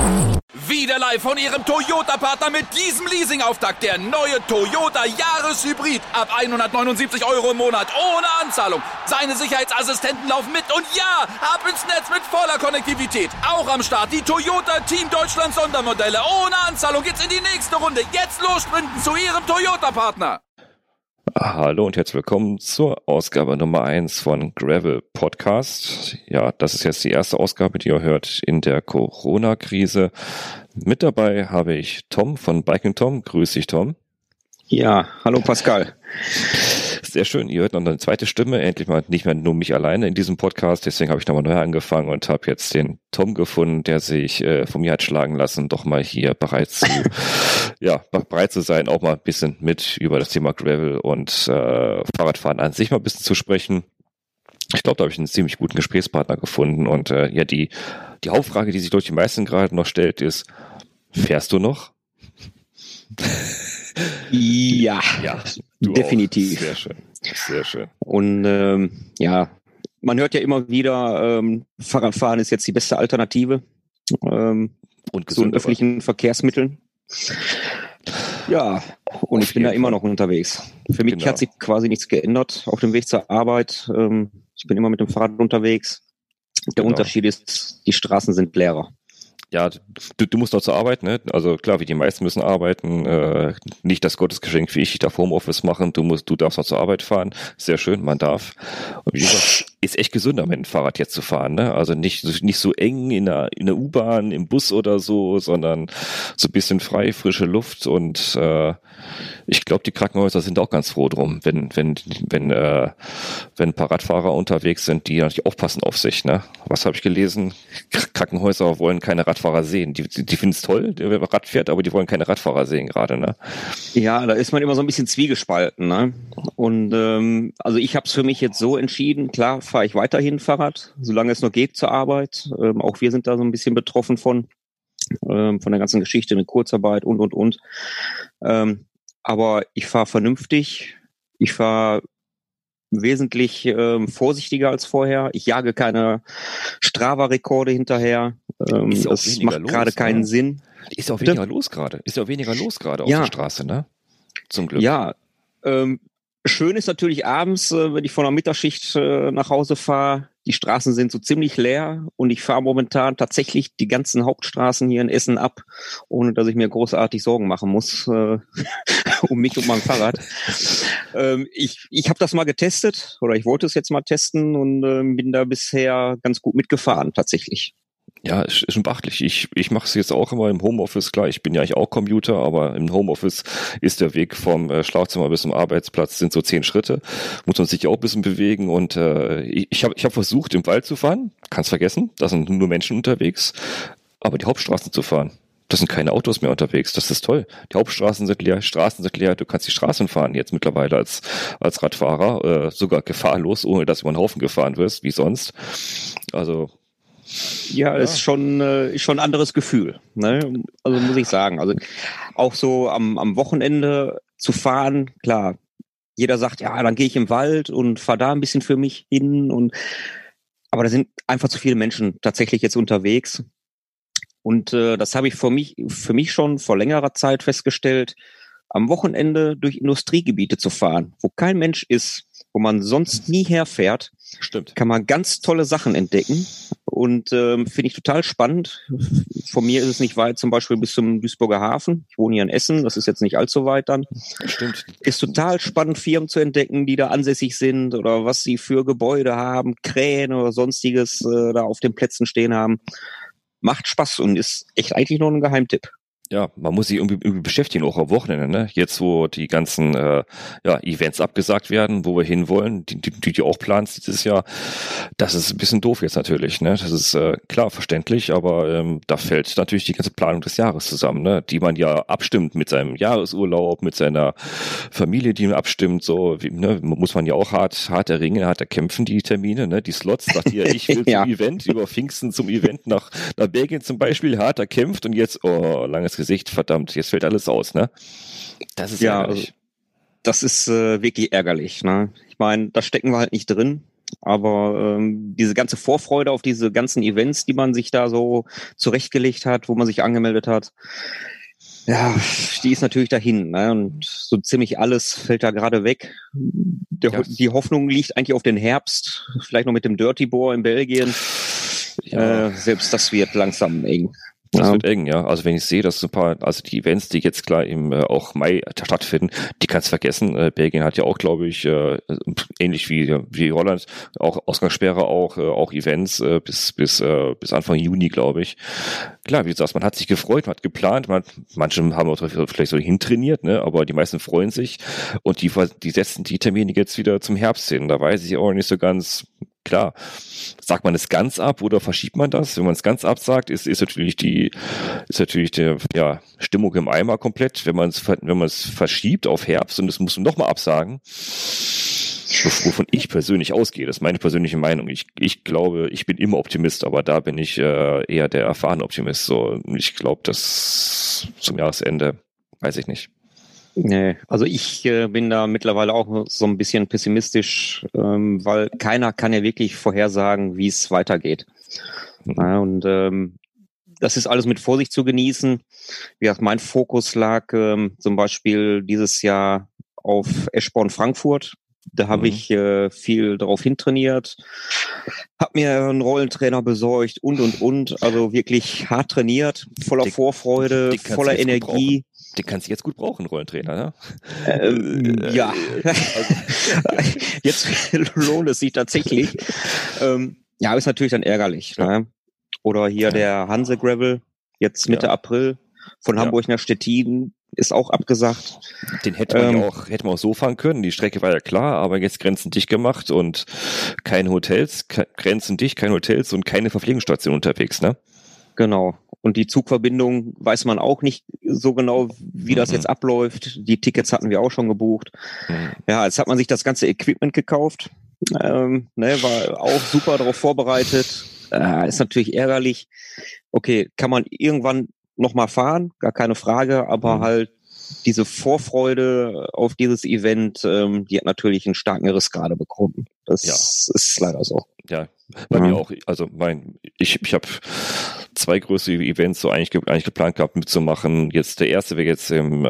Wieder live von Ihrem Toyota-Partner mit diesem Leasing-Auftakt. Der neue Toyota Jahreshybrid. Ab 179 € im Monat. Ohne Anzahlung. Seine Sicherheitsassistenten laufen mit. Und ja, ab ins Netz mit voller Konnektivität. Auch am Start die Toyota Team Deutschland Sondermodelle. Ohne Anzahlung geht's in die nächste Runde. Jetzt los sprinten zu Ihrem Toyota-Partner. Hallo und herzlich willkommen zur Ausgabe Nummer 1 von Gravel Podcast. Ja, das ist jetzt die erste Ausgabe, die ihr hört in der Corona-Krise. Mit dabei habe ich Tom von Biking Tom. Grüß dich, Tom. Ja, hallo Pascal. Sehr schön, ihr hört noch eine zweite Stimme, endlich mal nicht mehr nur mich alleine in diesem Podcast, deswegen habe ich nochmal neu angefangen und habe jetzt den Tom gefunden, der sich von mir hat schlagen lassen, doch mal hier bereit zu sein, auch mal ein bisschen mit über das Thema Gravel und Fahrradfahren an sich mal ein bisschen zu sprechen. Ich glaube, da habe ich einen ziemlich guten Gesprächspartner gefunden und die Hauptfrage, die sich durch die meisten gerade noch stellt, ist, fährst du noch? Ja, definitiv. Auch. Sehr schön, sehr schön. Und man hört ja immer wieder, Fahrradfahren ist jetzt die beste Alternative und zu den öffentlichen Verkehrsmitteln. Ja, und ich bin da immer noch unterwegs. Für mich hat sich quasi nichts geändert auf dem Weg zur Arbeit. Ich bin immer mit dem Fahrrad unterwegs. Der Unterschied ist, die Straßen sind leerer. Ja, du musst noch zur Arbeit, ne? Also klar, wie die meisten müssen arbeiten. Nicht das Gottesgeschenk, wie ich darf Homeoffice machen. Du darfst noch zur Arbeit fahren. Sehr schön, man darf. Und wie gesagt, ist echt gesünder, mit dem Fahrrad jetzt zu fahren, ne? Also nicht so eng in der U-Bahn, im Bus oder so, sondern so ein bisschen frei, frische Luft. Und ich glaube, die Krankenhäuser sind auch ganz froh drum, wenn ein paar Radfahrer unterwegs sind, die natürlich aufpassen auf sich, ne? Was habe ich gelesen? Krankenhäuser wollen keine Radfahrer sehen. Die finden es toll, wer Rad fährt, aber die wollen keine Radfahrer sehen gerade, ne? Ja, da ist man immer so ein bisschen zwiegespalten, ne? Und also ich habe es für mich jetzt so entschieden, klar fahre ich weiterhin Fahrrad, solange es noch geht zur Arbeit. Auch wir sind da so ein bisschen betroffen von der ganzen Geschichte mit Kurzarbeit und. Aber ich fahre vernünftig, ich fahre wesentlich vorsichtiger als vorher. Ich jage keine Strava-Rekorde hinterher. Das macht gerade keinen Sinn. Ist ja auch weniger los gerade. Auf der Straße, ne? Zum Glück. Ja, schön ist natürlich abends, wenn ich von der Mittagsschicht nach Hause fahre. Die Straßen sind so ziemlich leer und ich fahre momentan tatsächlich die ganzen Hauptstraßen hier in Essen ab, ohne dass ich mir großartig Sorgen machen muss um mich und mein Fahrrad. Ich habe das mal getestet oder ich wollte es jetzt mal testen und bin da bisher ganz gut mitgefahren tatsächlich. Ja, ist schon beachtlich. Ich mache es jetzt auch immer im Homeoffice, klar, ich bin ja eigentlich auch Commuter, aber im Homeoffice ist der Weg vom Schlafzimmer bis zum Arbeitsplatz sind so 10 Schritte, muss man sich auch ein bisschen bewegen und ich hab versucht, im Wald zu fahren, kannst vergessen, da sind nur Menschen unterwegs, aber die Hauptstraßen zu fahren, da sind keine Autos mehr unterwegs, das ist toll. Die Hauptstraßen sind leer, Straßen sind leer, du kannst die Straßen fahren jetzt mittlerweile als Radfahrer, sogar gefahrlos, ohne dass du über den Haufen gefahren wirst, wie sonst. Also ja, ist schon ein anderes Gefühl, ne? Also muss ich sagen. Also auch so am Wochenende zu fahren, klar, jeder sagt, ja, dann gehe ich im Wald und fahre da ein bisschen für mich hin aber da sind einfach zu viele Menschen tatsächlich jetzt unterwegs. Und das habe ich für mich schon vor längerer Zeit festgestellt, am Wochenende durch Industriegebiete zu fahren, wo kein Mensch ist, wo man sonst nie herfährt. Stimmt. Kann man ganz tolle Sachen entdecken und finde ich total spannend. Von mir ist es nicht weit, zum Beispiel bis zum Duisburger Hafen. Ich wohne hier in Essen, das ist jetzt nicht allzu weit dann. Stimmt. Ist total spannend, Firmen zu entdecken, die da ansässig sind oder was sie für Gebäude haben, Krähen oder sonstiges da auf den Plätzen stehen haben. Macht Spaß und ist echt eigentlich nur ein Geheimtipp. Ja, man muss sich irgendwie beschäftigen, auch am Wochenende, ne? Jetzt, wo die ganzen Events abgesagt werden, wo wir hinwollen, die du auch planst dieses Jahr, das ist ein bisschen doof jetzt natürlich, ne? Das ist klar verständlich, aber da fällt natürlich die ganze Planung des Jahres zusammen, ne? Die man ja abstimmt mit seinem Jahresurlaub, mit seiner Familie, die man abstimmt, so, ne? Muss man ja auch hart erringen, hart erkämpfen, die Termine, ne? Die Slots, sagt ihr, ich will zum Event, über Pfingsten zum Event nach Belgien zum Beispiel, hart erkämpft und jetzt, langes Gesicht, verdammt, jetzt fällt alles aus, ne? Das ist ärgerlich. Das ist wirklich ärgerlich, ne? Ich meine, da stecken wir halt nicht drin. Aber diese ganze Vorfreude auf diese ganzen Events, die man sich da so zurechtgelegt hat, wo man sich angemeldet hat, ja, die ist natürlich dahin, ne? Und so ziemlich alles fällt da gerade weg. Die Hoffnung liegt eigentlich auf den Herbst, vielleicht noch mit dem Dirty Boar in Belgien. Ja. Selbst das wird langsam eng. Das wird eng, ja. Also wenn ich sehe, dass also die Events, die jetzt klar im auch Mai stattfinden, die kannst du vergessen. Belgien hat ja auch, glaube ich, ähnlich wie Holland, auch Ausgangssperre, auch Events bis Anfang Juni, glaube ich. Klar, wie du sagst, man hat sich gefreut, man hat geplant, manche haben auch vielleicht so hintrainiert, ne, aber die meisten freuen sich und die setzen die Termine jetzt wieder zum Herbst hin. Da weiß ich auch nicht so ganz. Klar, sagt man es ganz ab oder verschiebt man das? Wenn man es ganz absagt, ist natürlich die Stimmung im Eimer komplett. Wenn man es verschiebt auf Herbst und das muss man nochmal absagen, wovon ich persönlich ausgehe, das ist meine persönliche Meinung. Ich glaube, ich bin immer Optimist, aber da bin ich eher der erfahrene Optimist. So, ich glaube, dass zum Jahresende, weiß ich nicht. Nee, also ich bin da mittlerweile auch so ein bisschen pessimistisch, weil keiner kann ja wirklich vorhersagen, wie es weitergeht. Ja, und das ist alles mit Vorsicht zu genießen. Wie gesagt, mein Fokus lag zum Beispiel dieses Jahr auf Eschborn Frankfurt. Da habe ich viel darauf hintrainiert, habe mir einen Rollentrainer besorgt und. Also wirklich hart trainiert, voller Vorfreude, voller Energie. Den kannst du jetzt gut brauchen, Rollentrainer, ne? Ja. Jetzt lohnt es sich tatsächlich. Ja, ist natürlich dann ärgerlich. Ja. Ne? Oder hier der Hanse Gravel, jetzt Mitte April, von Hamburg nach Stettin, ist auch abgesagt. Den hätte man auch so fahren können. Die Strecke war ja klar, aber jetzt Grenzen dicht gemacht und keine Hotels, Grenzen dicht, keine Hotels und keine Verpflegungsstation unterwegs, ne? Genau. Und die Zugverbindung weiß man auch nicht so genau, wie das jetzt abläuft. Die Tickets hatten wir auch schon gebucht. Ja, jetzt hat man sich das ganze Equipment gekauft. War auch super darauf vorbereitet. Ist natürlich ärgerlich. Okay, kann man irgendwann nochmal fahren, gar keine Frage, aber halt diese Vorfreude auf dieses Event, die hat natürlich einen starken Riss gerade bekommen. Das ist leider so. Ja, bei mir auch. Also ich habe 2 größere Events so eigentlich geplant gehabt mitzumachen. Jetzt der erste wäre jetzt im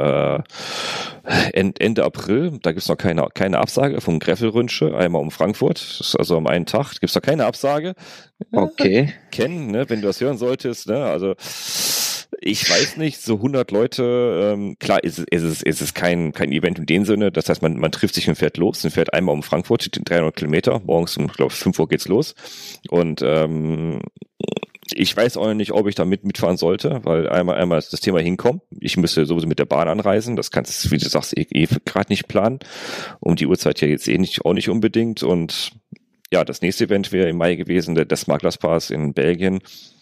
Ende April. Da gibt's noch keine Absage vom Greffelrünsche, einmal um Frankfurt. Das ist also am einen Tag. Gibt's noch keine Absage. Okay. Ken, ne, wenn du das hören solltest, ne, also ich weiß nicht, so 100 Leute, klar ist es kein Event in dem Sinne, das heißt, man trifft sich und fährt los, und fährt einmal um Frankfurt, 300 Kilometer, morgens um, glaube 5 Uhr geht's los und ich weiß auch nicht, ob ich da mitfahren sollte, weil einmal das Thema hinkommen, ich müsste sowieso mit der Bahn anreisen, das kannst du, wie du sagst, gerade nicht planen, um die Uhrzeit ja jetzt auch nicht unbedingt und ja, das nächste Event wäre im Mai gewesen, der Smuggler's Pass in Belgien,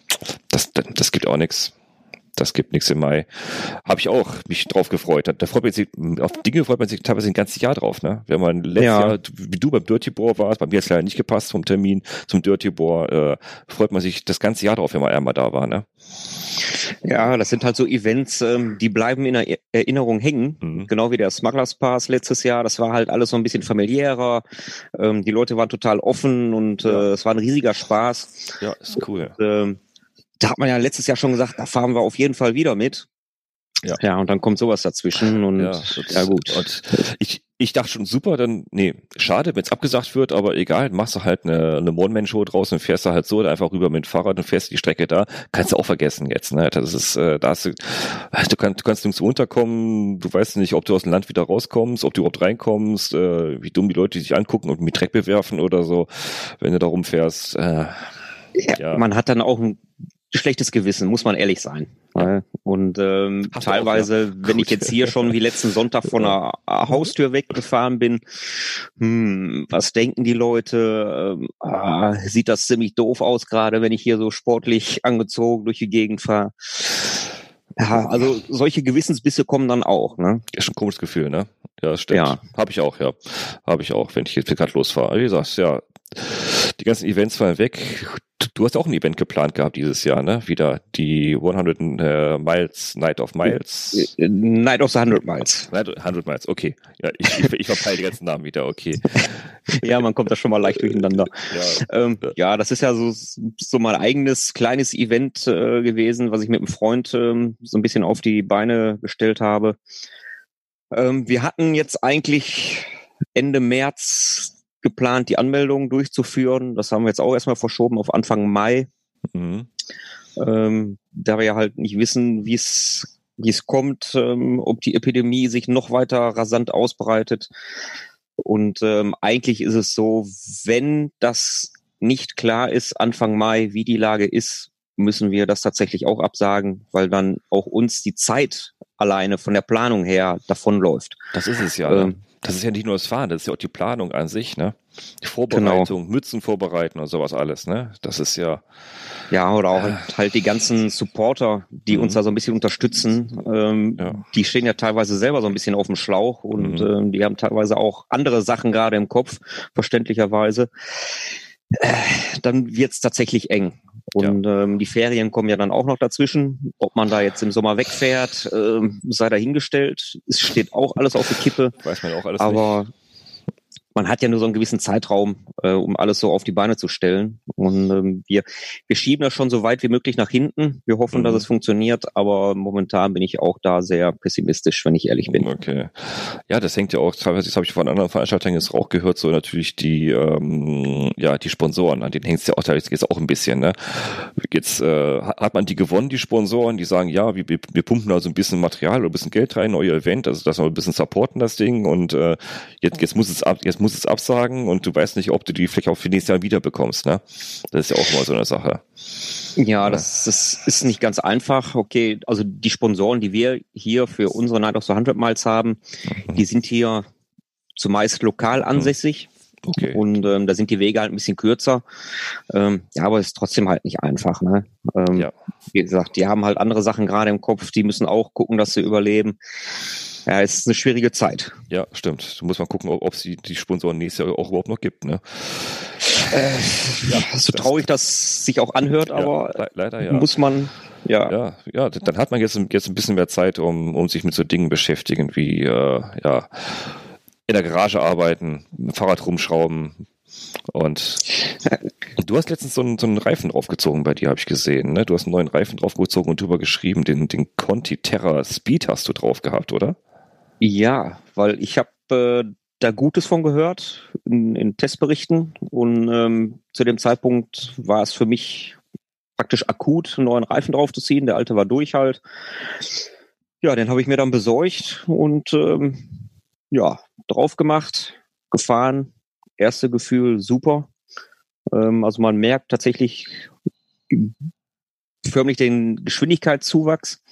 das gibt auch nichts. Das gibt nichts im Mai. Habe ich auch mich drauf gefreut. Auf Dinge freut man sich teilweise ein ganzes Jahr drauf, ne? Wenn man letztes Jahr, wie du beim Dirty Boar warst, bei mir hat es leider nicht gepasst vom Termin zum Dirty Boar, freut man sich das ganze Jahr drauf, wenn man einmal da war, ne? Ja, das sind halt so Events, die bleiben in der Erinnerung hängen. Genau wie der Smuggler's Pass letztes Jahr. Das war halt alles so ein bisschen familiärer. Die Leute waren total offen und es war ein riesiger Spaß. Ja, ist cool. Und, da hat man ja letztes Jahr schon gesagt, da fahren wir auf jeden Fall wieder mit. Ja, und dann kommt sowas dazwischen und gut. Und ich dachte schon, super, schade, wenn es abgesagt wird, aber egal, machst du halt eine One-Man-Show draus und fährst da halt so einfach rüber mit dem Fahrrad und fährst die Strecke da, kannst du auch vergessen jetzt, ne? Das ist, du kannst nirgends unterkommen, du weißt nicht, ob du aus dem Land wieder rauskommst, ob du überhaupt reinkommst, wie dumm die Leute dich angucken und mit Dreck bewerfen oder so, wenn du da rumfährst. Man hat dann auch ein schlechtes Gewissen, muss man ehrlich sein. Ja. Und teilweise, wenn ich jetzt hier schon wie letzten Sonntag von der Haustür weggefahren bin, was denken die Leute? Sieht das ziemlich doof aus, gerade wenn ich hier so sportlich angezogen durch die Gegend fahre. Ja, also solche Gewissensbisse kommen dann auch, ne? Ist schon ein komisches Gefühl, ne? Ja, das stimmt. Ja. Habe ich auch, wenn ich jetzt gerade losfahre. Wie gesagt, Die ganzen Events fallen weg. Du hast auch ein Event geplant gehabt dieses Jahr, ne? Wieder die 100 Miles, Night of Miles. Night of the 100 Miles. Night of 100 Miles, okay. Ja, ich verpeile die ganzen Namen wieder, okay. Ja, man kommt da schon mal leicht durcheinander. Ja, das ist ja so mein eigenes kleines Event gewesen, was ich mit einem Freund so ein bisschen auf die Beine gestellt habe. Wir hatten jetzt eigentlich Ende März geplant, die Anmeldung durchzuführen. Das haben wir jetzt auch erstmal verschoben auf Anfang Mai. Mhm. Da wir ja halt nicht wissen, wie es kommt, ob die Epidemie sich noch weiter rasant ausbreitet. Und eigentlich ist es so, wenn das nicht klar ist, Anfang Mai, wie die Lage ist, müssen wir das tatsächlich auch absagen, weil dann auch uns die Zeit alleine von der Planung her davonläuft. Das ist es ja. Das ist ja nicht nur das Fahren, das ist ja auch die Planung an sich, ne? Die Vorbereitung, genau. Mützen vorbereiten und sowas alles, ne? Das ist ja... Ja, oder auch halt die ganzen Supporter, die uns da so ein bisschen unterstützen, die stehen ja teilweise selber so ein bisschen auf dem Schlauch und die haben teilweise auch andere Sachen gerade im Kopf, verständlicherweise. Dann wird's tatsächlich eng. Und die Ferien kommen ja dann auch noch dazwischen. Ob man da jetzt im Sommer wegfährt, sei dahingestellt. Es steht auch alles auf der Kippe. Weiß man auch alles aber nicht. Man hat ja nur so einen gewissen Zeitraum, um alles so auf die Beine zu stellen. Und wir schieben das schon so weit wie möglich nach hinten. Wir hoffen, dass es funktioniert, aber momentan bin ich auch da sehr pessimistisch, wenn ich ehrlich bin. Okay. Ja, das hängt ja auch teilweise, das habe ich von anderen Veranstaltern jetzt auch gehört, so natürlich die Sponsoren, an denen hängt es ja auch teilweise jetzt auch ein bisschen. Ne? Jetzt hat man die gewonnen, die Sponsoren, die sagen, ja, wir pumpen da so ein bisschen Material oder ein bisschen Geld rein, euer Event, also dass wir ein bisschen supporten das Ding und jetzt muss es absagen und du weißt nicht, ob du die vielleicht auch für nächstes Jahr wieder bekommst, ne? Das ist ja auch immer so eine Sache. Ja, das ist nicht ganz einfach. Okay, also die Sponsoren, die wir hier für unsere Night of the 100 Miles haben, die sind hier zumeist lokal ansässig. Okay. Und da sind die Wege halt ein bisschen kürzer. Aber es ist trotzdem halt nicht einfach, ne? Wie gesagt, die haben halt andere Sachen gerade im Kopf, die müssen auch gucken, dass sie überleben. Ja, es ist eine schwierige Zeit. Ja, stimmt. Du musst mal gucken, ob es die Sponsoren nächstes Jahr auch überhaupt noch gibt, ne? So traurig das sich auch anhört, aber leider, muss man, Ja, dann hat man jetzt ein bisschen mehr Zeit, um sich mit so Dingen beschäftigen, wie, in der Garage arbeiten, mit dem Fahrrad rumschrauben. Und du hast letztens so einen Reifen draufgezogen bei dir, habe ich gesehen, ne? Du hast einen neuen Reifen draufgezogen und drüber geschrieben, den Conti Terra Speed hast du drauf gehabt, oder? Ja, weil ich habe da Gutes von gehört in Testberichten und zu dem Zeitpunkt war es für mich praktisch akut, einen neuen Reifen draufzuziehen. Der alte war durch halt. Ja, den habe ich mir dann besorgt und drauf gemacht, gefahren. Erste Gefühl super. Also man merkt tatsächlich förmlich den Geschwindigkeitszuwachs.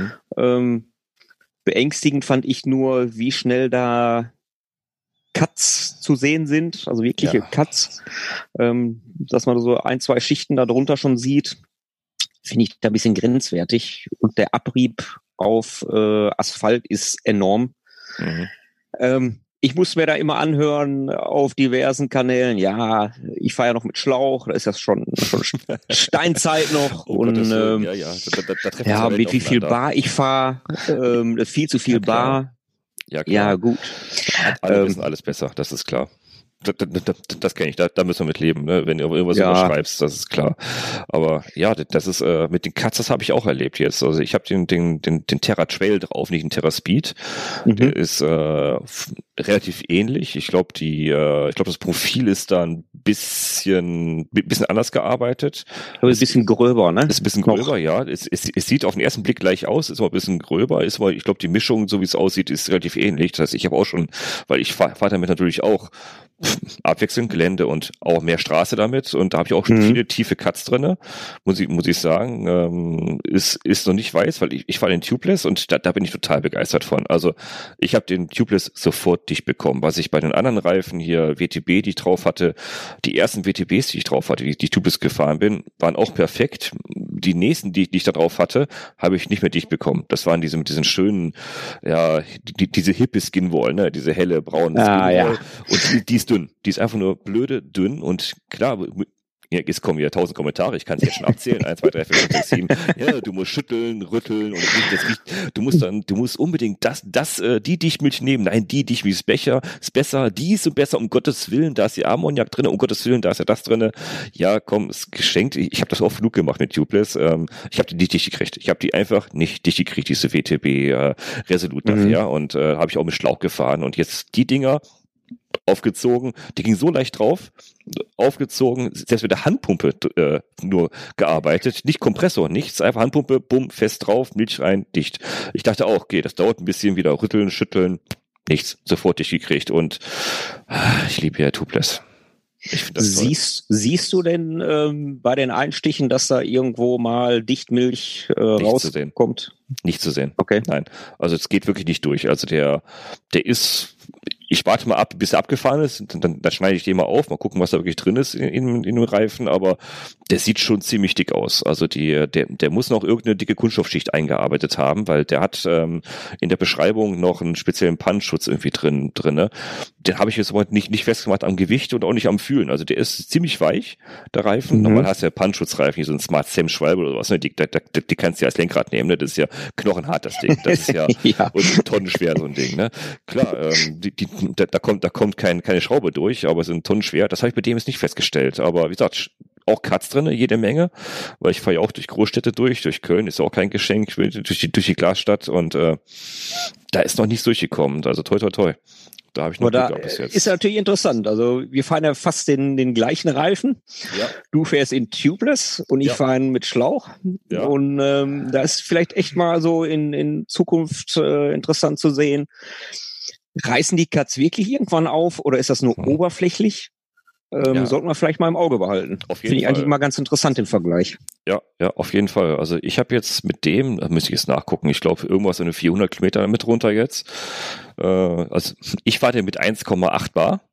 Beängstigend fand ich nur, wie schnell da Cuts zu sehen sind, also wirkliche Cuts, dass man so 1-2 Schichten da drunter schon sieht, finde ich da ein bisschen grenzwertig. Und der Abrieb auf Asphalt ist enorm. Ich muss mir da immer anhören auf diversen Kanälen, ja, ich fahre ja noch mit Schlauch, da ist das schon Steinzeit noch und mit wie viel Bar ich fahre, viel zu viel Bar. Ja, klar. Ja, gut. Alle wissen alles besser, das ist klar. Das kenne ich, da müssen wir mit leben, ne? Wenn du irgendwas überschreibst, das ist klar. Aber ja, das ist mit den Cuts, das habe ich auch erlebt jetzt. Also ich habe den Terra Trail drauf, nicht den Terra Speed. Der ist relativ ähnlich. Ich glaube, das Profil ist da ein bisschen anders gearbeitet. Aber ein bisschen gröber, ne? Ist ein bisschen gröber, ja. Es sieht auf den ersten Blick gleich aus, ist aber ein bisschen gröber, ist aber, ich glaube, die Mischung, so wie es aussieht, ist relativ ähnlich. Das heißt, ich habe auch schon, weil ich fahr damit natürlich auch abwechselnd Gelände und auch mehr Straße damit und da habe ich auch schon viele tiefe Cuts drinne, muss ich sagen, ist noch nicht weiß, weil ich fahre den Tubeless und da bin ich total begeistert von. Also ich habe den Tubeless sofort dicht bekommen, was ich bei den anderen Reifen hier WTB, die ich drauf hatte, die ersten WTBs, die ich drauf hatte, die ich Tubeless gefahren bin, waren auch perfekt. die nächsten, die ich da drauf hatte, habe ich nicht mehr dicht bekommen. Das waren diese mit diesen schönen, ja, diese hippe Skinwall, ne, diese helle braune Skinwall. Ja. Und die ist dünn. Die ist einfach nur blöde dünn und klar, ja, jetzt kommen wieder 1000 Kommentare, ich kann es jetzt schon abzählen, 1, 2, 3, 4, 5, 6, 7, ja, du musst schütteln, rütteln und du musst unbedingt die Dichtmilch nehmen, nein, die Dichtmilch ist besser, die ist so besser, um Gottes Willen, da ist die Ammoniak drin, um Gottes Willen, da ist ja das drin, ja, komm, ist geschenkt, ich habe das oft genug gemacht mit Tubeless, ich habe die nicht dicht gekriegt, ich habe die einfach nicht dicht gekriegt, diese WTB Resolut nachher und habe ich auch mit Schlauch gefahren und jetzt die Dinger, aufgezogen, die ging so leicht drauf, aufgezogen, selbst mit der Handpumpe nur gearbeitet, nicht Kompressor, nichts, einfach Handpumpe, bumm, fest drauf, Milch rein, dicht. Ich dachte auch, okay, das dauert ein bisschen, wieder rütteln, schütteln, nichts, sofort dicht gekriegt und ich liebe ja Tubeless. Siehst du denn bei den Einstichen, dass da irgendwo mal Dichtmilch rauskommt? Nicht zu sehen. Okay. Nein. Also es geht wirklich nicht durch. Also der ist, ich warte mal ab, bis er abgefahren ist, dann schneide ich den mal auf, mal gucken, was da wirklich drin ist in dem Reifen, aber der sieht schon ziemlich dick aus. Also der muss noch irgendeine dicke Kunststoffschicht eingearbeitet haben, weil der hat in der Beschreibung noch einen speziellen Pannenschutz irgendwie drinne. Den habe ich jetzt aber nicht festgemacht am Gewicht und auch nicht am Fühlen. Also der ist ziemlich weich, der Reifen. Normal hast du ja Pannschutzreifen, wie so ein Smart Sam Schwalbe oder was, ne? Die kannst du ja als Lenkrad nehmen, ne? Das ist ja knochenhart, das Ding. Das ist ja, ja. Und tonnenschwer, so ein Ding, ne? Klar, da kommt keine Schraube durch, aber es sind tonnenschwer. Das habe ich bei dem jetzt nicht festgestellt. Aber wie gesagt, auch Cuts drinne, jede Menge, weil ich fahre ja auch durch Großstädte durch Köln, ist auch kein Geschenk, durch die Glasstadt und da ist noch nichts durchgekommen. Also toi, toi, toi. Da habe ich noch Glück gehabt bis jetzt. Ist natürlich interessant. Also wir fahren ja fast den gleichen Reifen. Ja. Du fährst in Tubeless und ich fahre mit Schlauch. Ja. Und da ist vielleicht echt mal so in Zukunft interessant zu sehen. Reißen die Cuts wirklich irgendwann auf oder ist das nur oberflächlich? Sollten wir vielleicht mal im Auge behalten. Finde ich eigentlich mal ganz interessant den Vergleich. Ja, auf jeden Fall. Also ich habe jetzt mit dem, da müsste ich jetzt nachgucken, ich glaube irgendwas in 400 Kilometer mit runter jetzt. Also ich fahre den mit 1,8 Bar.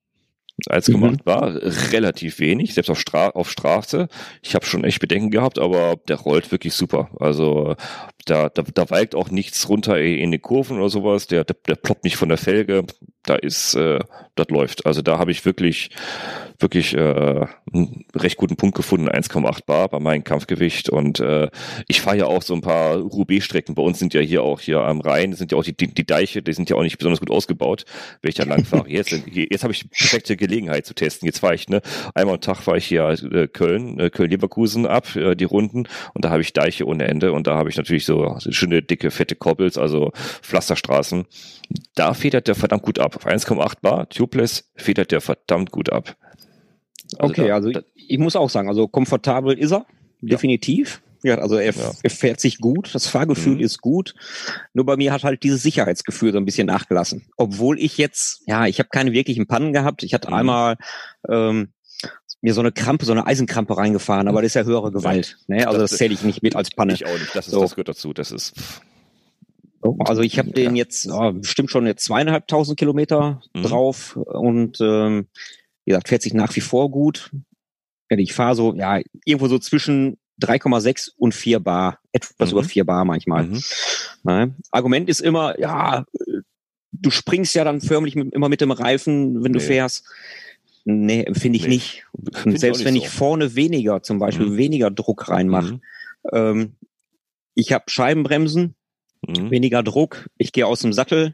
1,8 Bar, relativ wenig, selbst auf Straße. Ich habe schon echt Bedenken gehabt, aber der rollt wirklich super. Also da weigt auch nichts runter in die Kurven oder sowas. Der ploppt nicht von der Felge. Das läuft. Also da habe ich wirklich einen recht guten Punkt gefunden, 1,8 Bar bei meinem Kampfgewicht. Und ich fahre ja auch so ein paar Roubaix-Strecken. Bei uns sind ja hier am Rhein, sind ja auch die Deiche, die sind ja auch nicht besonders gut ausgebaut, wenn ich da lang fahre. Jetzt habe ich die perfekte Gelegenheit zu testen. Jetzt fahre ich, einmal am Tag fahre ich hier Köln-Leverkusen ab, die Runden. Und da habe ich Deiche ohne Ende. Und da habe ich natürlich so schöne, dicke, fette Koppels, also Pflasterstraßen. Da federt der verdammt gut ab. Auf 1,8 Bar, Tubeless, federt der verdammt gut ab. Also ich muss auch sagen, also komfortabel ist er, definitiv. Ja, also er fährt sich gut, das Fahrgefühl ist gut. Nur bei mir hat halt dieses Sicherheitsgefühl so ein bisschen nachgelassen. Obwohl ich jetzt, ich habe keine wirklichen Pannen gehabt. Ich hatte einmal mir so eine Eisenkrampe reingefahren, aber das ist ja höhere Gewalt. Ne? Also das zähle ich nicht mit als Panne. Ich auch nicht, das gehört dazu. Das ist... Also ich habe den jetzt bestimmt schon jetzt 2.500 Kilometer drauf und wie gesagt, fährt sich nach wie vor gut. Ich fahre so, irgendwo so zwischen 3,6 und 4 Bar, etwas über 4 Bar manchmal. Argument ist immer, du springst ja dann förmlich immer mit dem Reifen, wenn du fährst. Nee, empfinde ich nicht. Und selbst wenn ich vorne weniger Druck reinmache. Ich habe Scheibenbremsen, weniger Druck, ich gehe aus dem Sattel,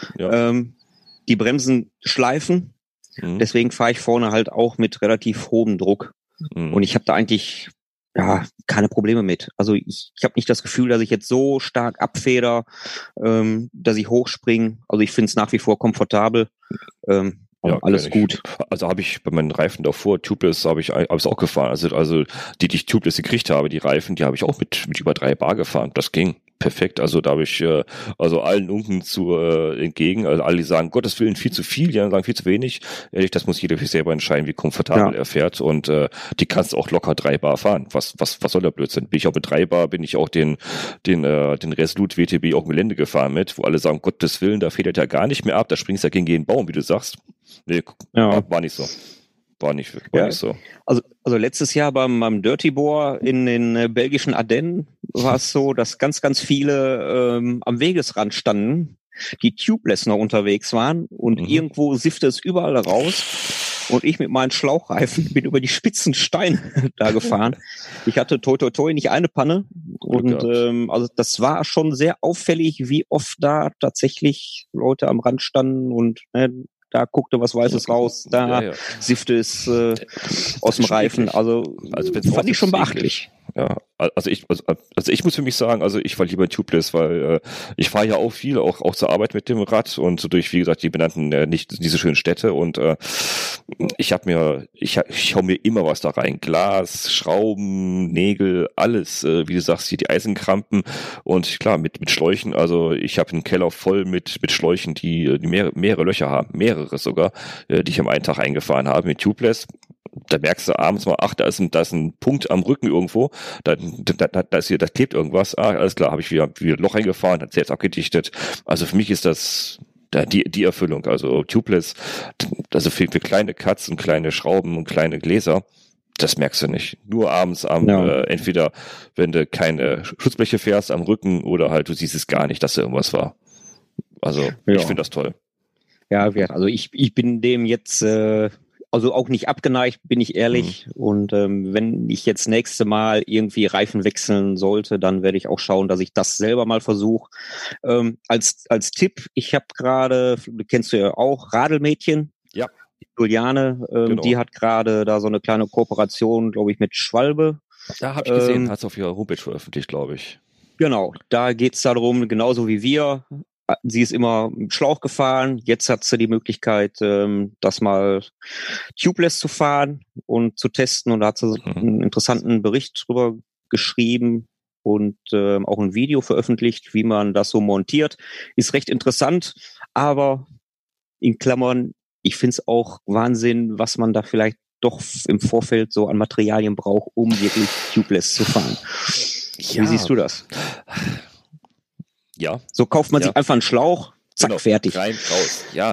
die Bremsen schleifen. Deswegen fahre ich vorne halt auch mit relativ hohem Druck. Und ich habe da eigentlich keine Probleme mit. Also ich habe nicht das Gefühl, dass ich jetzt so stark abfeder, dass ich hochspringe. Also ich finde es nach wie vor komfortabel. Alles gut. Also habe ich bei meinen Reifen davor, Tubeless habe ich auch gefahren. Also die ich Tubeless gekriegt habe, die Reifen, die habe ich auch mit über 3 Bar gefahren. Das ging perfekt. Also da habe ich allen unten entgegen. Also alle, die sagen, Gottes Willen, viel zu viel, die anderen sagen viel zu wenig. Ehrlich, das muss jeder für sich selber entscheiden, wie komfortabel er fährt. Und die kannst du auch locker 3 Bar fahren. Was soll der Blödsinn? Bin ich auch mit 3 Bar, bin ich auch den Resolut WTB auch im Gelände gefahren mit, wo alle sagen, Gottes Willen, da federt ja gar nicht mehr ab, da springst du ja gegen jeden Baum, wie du sagst. Nee, war nicht so. War nicht so. Also letztes Jahr beim Dirty Boar in den belgischen Ardennen war es so, dass ganz, ganz viele am Wegesrand standen, die tubeless noch unterwegs waren und irgendwo siffte es überall raus und ich mit meinen Schlauchreifen bin über die spitzen Steine da gefahren. Ich hatte toi toi toi nicht eine Panne und also das war schon sehr auffällig, wie oft da tatsächlich Leute am Rand standen und da guckte was Weißes raus, da siffte es aus dem Reifen. Also fand ich schon beachtlich. Ja, also ich muss für mich sagen, also ich war lieber tubeless, weil ich fahre ja auch viel, auch zur Arbeit mit dem Rad und so durch, wie gesagt, die benannten nicht diese schönen Städte und ich hau mir immer was da rein. Glas, Schrauben, Nägel, alles, wie du sagst, hier die Eisenkrampen und klar, mit Schläuchen, also ich habe einen Keller voll mit Schläuchen, die mehrere Löcher haben, mehrere sogar, die ich am einen Tag eingefahren habe mit tubeless. Da merkst du abends mal, da ist ein Punkt am Rücken irgendwo, da klebt irgendwas, alles klar, habe ich wieder ein Loch reingefahren, hat selbst abgedichtet. Also für mich ist das die Erfüllung, also tubeless, also für kleine Cuts und kleine Schrauben und kleine Gläser, das merkst du nicht. Nur abends entweder, wenn du keine Schutzbleche fährst am Rücken oder halt du siehst es gar nicht, dass da irgendwas war. Also ich finde das toll. Ja, also ich bin dem jetzt also auch nicht abgeneigt, bin ich ehrlich. Und wenn ich jetzt nächste Mal irgendwie Reifen wechseln sollte, dann werde ich auch schauen, dass ich das selber mal versuche. Als Tipp, ich habe gerade, kennst du ja auch, Radelmädchen. Ja. Juliane, Genau. Die hat gerade da so eine kleine Kooperation, glaube ich, mit Schwalbe. Da habe ich gesehen, hat es auf ihrer Homepage veröffentlicht, glaube ich. Genau, da geht's darum, genauso wie wir. Sie ist immer mit Schlauch gefahren. Jetzt hat sie die Möglichkeit, das mal tubeless zu fahren und zu testen. Und da hat sie einen interessanten Bericht drüber geschrieben und auch ein Video veröffentlicht, wie man das so montiert. Ist recht interessant, aber in Klammern, ich finde es auch Wahnsinn, was man da vielleicht doch im Vorfeld so an Materialien braucht, um wirklich tubeless zu fahren. Ja. Wie siehst du das? Ja. So kauft man sich einfach einen Schlauch, zack, fertig. Rein, raus. Ja,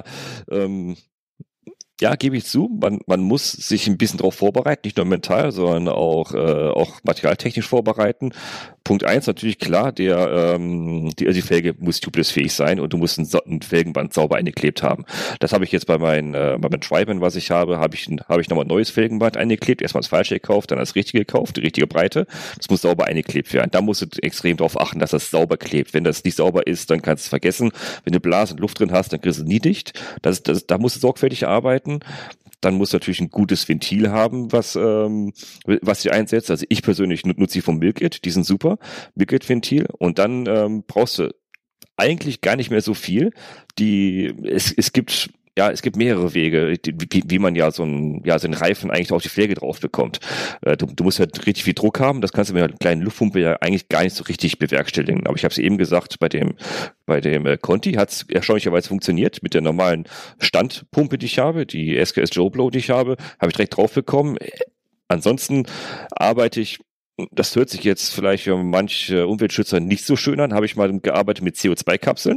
gebe ich zu. Man muss sich ein bisschen darauf vorbereiten, nicht nur mental, sondern auch materialtechnisch vorbereiten. Punkt 1 natürlich klar, die Felge muss tubeless-fähig sein und du musst ein Felgenband sauber eingeklebt haben. Das habe ich jetzt bei meinem Tri-Band, was ich habe ich nochmal ein neues Felgenband eingeklebt. Erstmal das falsche gekauft, dann das richtige gekauft, die richtige Breite. Das muss sauber eingeklebt werden. Da musst du extrem darauf achten, dass das sauber klebt. Wenn das nicht sauber ist, dann kannst du es vergessen. Wenn du Blasen und Luft drin hast, dann kriegst du es nie dicht. Da musst du sorgfältig arbeiten. Dann musst du natürlich ein gutes Ventil haben, was sie einsetzt. Also ich persönlich nutze die vom Milkit, die sind super, Milkit-Ventil. Und dann brauchst du eigentlich gar nicht mehr so viel. Es gibt mehrere Wege, wie man so einen Reifen eigentlich auf die Felge drauf bekommt. Du musst halt richtig viel Druck haben. Das kannst du mit einer kleinen Luftpumpe ja eigentlich gar nicht so richtig bewerkstelligen. Aber ich habe es eben gesagt, bei dem Conti hat es erstaunlicherweise funktioniert. Mit der normalen Standpumpe, die ich habe, die SKS Joe Blow, die ich habe ich direkt drauf bekommen. Ansonsten arbeite ich, das hört sich jetzt vielleicht für manche Umweltschützer nicht so schön an, habe ich mal gearbeitet mit CO2-Kapseln.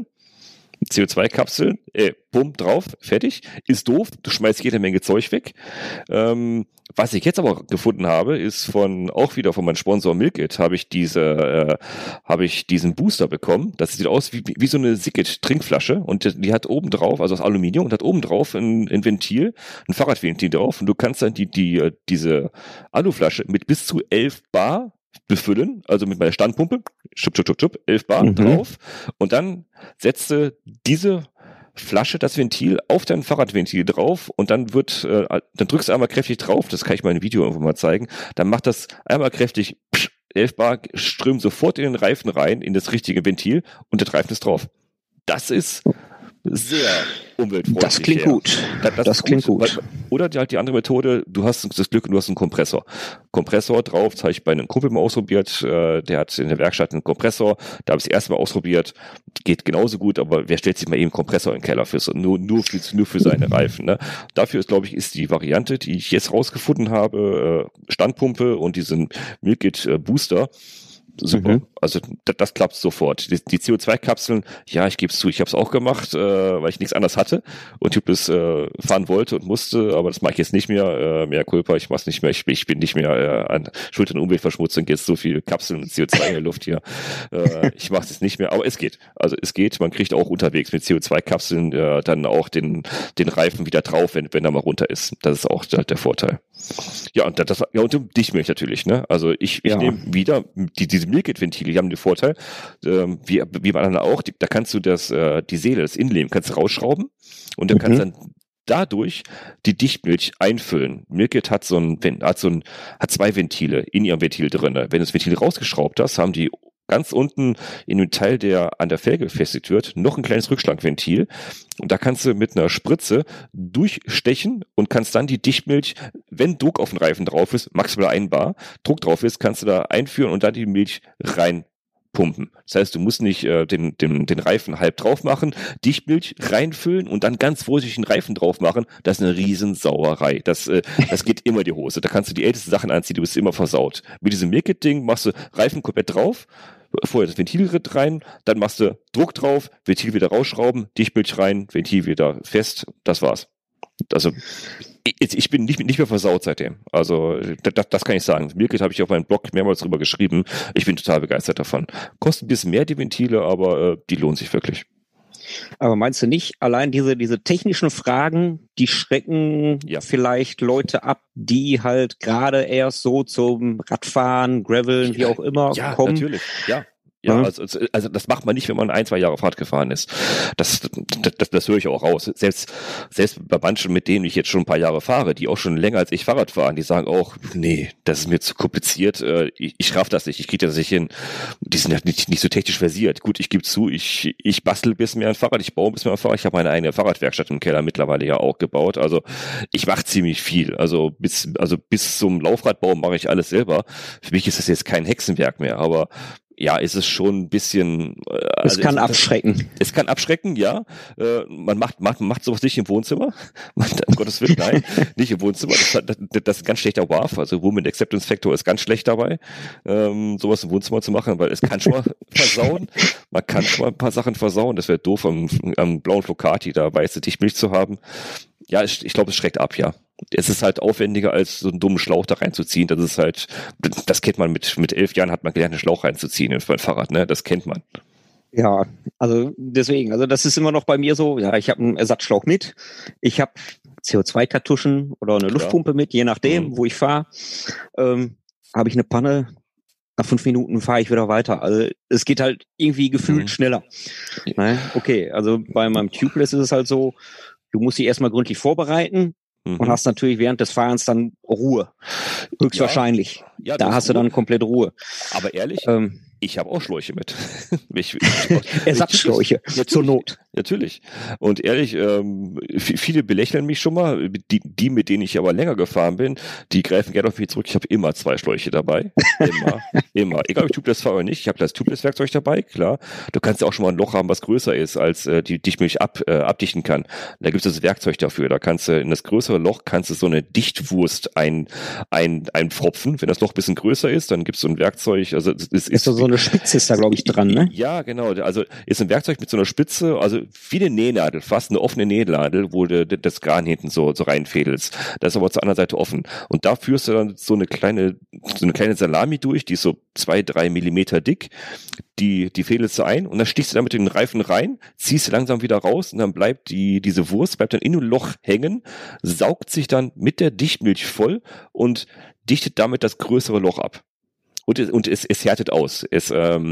Bumm, drauf, fertig. Ist doof, du schmeißt jede Menge Zeug weg. Was ich jetzt aber gefunden habe, ist auch wieder von meinem Sponsor Milkit, habe ich diesen Booster bekommen. Das sieht aus wie so eine Sickit-Trinkflasche und die hat oben drauf, also aus Aluminium, und hat oben drauf ein Ventil, ein Fahrradventil drauf, und du kannst dann diese Aluflasche mit bis zu 11 Bar befüllen, also mit meiner Standpumpe, 11 Bar drauf, und dann setzt du diese Flasche, das Ventil, auf dein Fahrradventil drauf, und dann dann drückst du einmal kräftig drauf, das kann ich mal in einem Video irgendwo mal zeigen, dann macht das einmal kräftig, 11 Bar, strömen sofort in den Reifen rein, in das richtige Ventil, und der Reifen ist drauf. Das ist sehr umweltfreundlich. Das klingt gut. Das klingt gut. Oder die andere Methode, du hast das Glück, du hast einen Kompressor. Kompressor drauf, das habe ich bei einem Kumpel mal ausprobiert, der hat in der Werkstatt einen Kompressor, da habe ich das erste Mal ausprobiert, geht genauso gut, aber wer stellt sich mal eben einen Kompressor in den Keller nur für seine Reifen, ne? Dafür ist die Variante, die ich jetzt rausgefunden habe, Standpumpe und diesen Milkit Booster, super. Also das klappt sofort. Die CO2-Kapseln, ja, ich gebe es zu, ich habe es auch gemacht, weil ich nichts anderes hatte und tubeless fahren wollte und musste, aber das mache ich jetzt nicht mehr. Mehr Culpa, ich mache es nicht mehr. Ich bin nicht mehr an Schuld an Umweltverschmutzung, jetzt so viel Kapseln und CO2 in der Luft hier. Ich mache es nicht mehr, aber es geht. Also es geht, man kriegt auch unterwegs mit CO2-Kapseln dann auch den Reifen wieder drauf, wenn er mal runter ist. Das ist auch halt der Vorteil. Ja, und und Dichtmilch natürlich, ne? Also ich nehme wieder diese Mealkit-Ventile, die haben den Vorteil, wie bei anderen auch, da kannst du die Seele, das Innenleben, kannst du rausschrauben und dann kannst dann dadurch die Dichtmilch einfüllen. Mealkit hat zwei Ventile in ihrem Ventil drin. Wenn du das Ventil rausgeschraubt hast, haben die ganz unten in dem Teil, der an der Felge befestigt wird, noch ein kleines Rückschlagventil. Und da kannst du mit einer Spritze durchstechen und kannst dann die Dichtmilch, wenn Druck auf den Reifen drauf ist, maximal 1 Bar, Druck drauf ist, kannst du da einführen und dann die Milch reinpumpen. Das heißt, du musst nicht den Reifen halb drauf machen, Dichtmilch reinfüllen und dann ganz vorsichtig den Reifen drauf machen. Das ist eine Riesensauerei. Das geht immer die Hose. Da kannst du die ältesten Sachen anziehen, du bist immer versaut. Mit diesem Mealkit-Ding machst du Reifen komplett drauf, vorher das Ventil rein, dann machst du Druck drauf, Ventil wieder rausschrauben, Dichtmilch rein, Ventil wieder fest, das war's. Also ich bin nicht mehr versaut seitdem. Also das kann ich sagen. Mealkit habe ich auf meinem Blog mehrmals drüber geschrieben. Ich bin total begeistert davon. Kostet ein bisschen mehr die Ventile, aber die lohnen sich wirklich. Aber meinst du nicht, allein diese technischen Fragen, die schrecken vielleicht Leute ab, die halt gerade erst so zum Radfahren, Graveln, wie auch immer kommen? Ja, natürlich, ja. Ja, also das macht man nicht, wenn man 1-2 Jahre Fahrt gefahren ist. Das höre ich auch raus. Selbst bei manchen, mit denen ich jetzt schon ein paar Jahre fahre, die auch schon länger als ich Fahrrad fahren, die sagen auch, nee, das ist mir zu kompliziert, ich raff das nicht, ich kriege das nicht hin. Die sind ja nicht so technisch versiert. Gut, ich gebe zu, ich bastel ein bisschen mehr ein Fahrrad, ich baue ein bisschen mehr ein Fahrrad, ich habe meine eigene Fahrradwerkstatt im Keller mittlerweile ja auch gebaut. Also ich mache ziemlich viel. Also bis zum Laufradbau mache ich alles selber. Für mich ist das jetzt kein Hexenwerk mehr, aber ja, ist es schon ein bisschen... es kann abschrecken. Es kann abschrecken, ja. Man macht sowas nicht im Wohnzimmer. Um Gottes Willen, nein, nicht im Wohnzimmer. Das ist ein ganz schlechter WAF. Also Woman Acceptance Factor ist ganz schlecht dabei, sowas im Wohnzimmer zu machen, weil es kann schon mal versauen. Man kann schon mal ein paar Sachen versauen. Das wäre doof, am blauen Flocati da weiße Dichtmilch zu haben. Ja, ich glaube, es schreckt ab, ja. Es ist halt aufwendiger, als so einen dummen Schlauch da reinzuziehen. Das kennt man mit 11 Jahren, hat man gelernt, einen Schlauch reinzuziehen in mein Fahrrad, ne? Das kennt man. Ja, also deswegen, also das ist immer noch bei mir so, ja, ich habe einen Ersatzschlauch mit, ich habe CO2-Kartuschen oder eine Luftpumpe mit, je nachdem, wo ich fahre. Habe ich eine Panne, nach 5 Minuten fahre ich wieder weiter. Also es geht halt irgendwie gefühlt schneller. Ne? Okay, also bei meinem Tubeless ist es halt so, du musst dich erstmal gründlich vorbereiten und hast natürlich während des Fahrens dann Ruhe. Höchstwahrscheinlich. Ja, da hast du dann komplett Ruhe. Aber ehrlich, ich habe auch Schläuche mit. Ersatzschläuche, zur Not. Natürlich. Und ehrlich, viele belächeln mich schon mal. Die, mit denen ich aber länger gefahren bin, die greifen gerne auf mich zurück. Ich habe immer 2 Schläuche dabei. Immer. Egal, ob ich Tubeless fahre oder nicht. Ich habe das Tubeless-Werkzeug dabei, klar. Du kannst ja auch schon mal ein Loch haben, was größer ist, als die Dichtmilch abdichten kann. Da gibt es das Werkzeug dafür. Da kannst du in das größere Loch so eine Dichtwurst einpfropfen. Wenn das Loch ein bisschen größer ist, dann gibt es so ein Werkzeug. Also es ist so eine Spitze ist da, glaube ich, dran, ne? Ja, genau. Also ist ein Werkzeug mit so einer Spitze, also wie eine Nähnadel, fast eine offene Nähnadel, wo du das Garn hinten so reinfädelst. Das ist aber zur anderen Seite offen. Und da führst du dann so eine kleine Salami durch, die ist so 2-3 Millimeter dick. Die fädelst du ein und dann stichst du damit in den Reifen rein, ziehst du langsam wieder raus und dann bleibt diese Wurst bleibt dann in dem Loch hängen, saugt sich dann mit der Dichtmilch voll und dichtet damit das größere Loch ab. Und es härtet aus. Das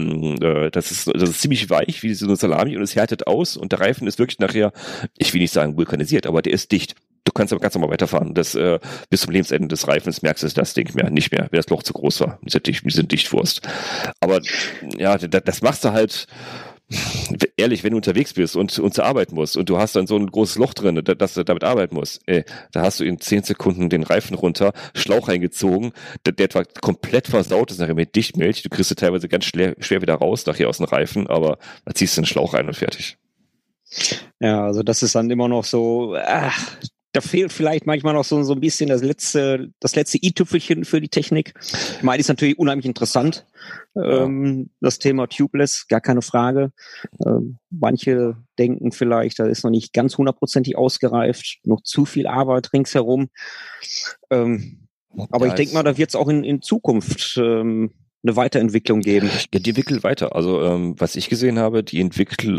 ist ziemlich weich, wie so eine Salami, und es härtet aus und der Reifen ist wirklich nachher, ich will nicht sagen vulkanisiert, aber der ist dicht. Du kannst aber ganz normal weiterfahren. Bis zum Lebensende des Reifens merkst du das Ding nicht mehr, wenn das Loch zu groß war, diese Dichtwurst. Aber ja, das machst du halt, ehrlich, wenn du unterwegs bist und zur Arbeit musst und du hast dann so ein großes Loch drin, dass du damit arbeiten musst, da hast du in 10 Sekunden den Reifen runter, Schlauch eingezogen, der etwa komplett versaut ist nachher mit Dichtmilch, du kriegst du teilweise ganz schwer wieder raus nachher aus dem Reifen, aber da ziehst du den Schlauch rein und fertig. Ja, also das ist dann immer noch so, da fehlt vielleicht manchmal noch so ein bisschen das letzte i-Tüpfelchen für die Technik. Ich meine, ist natürlich unheimlich interessant. Das Thema Tubeless, gar keine Frage. Manche denken vielleicht, da ist noch nicht ganz 100%ig ausgereift, noch zu viel Arbeit ringsherum. Aber ich denke mal, da wird es auch in Zukunft eine Weiterentwicklung geben. Ja, die entwickelt weiter. Also was ich gesehen habe, die Entwicklung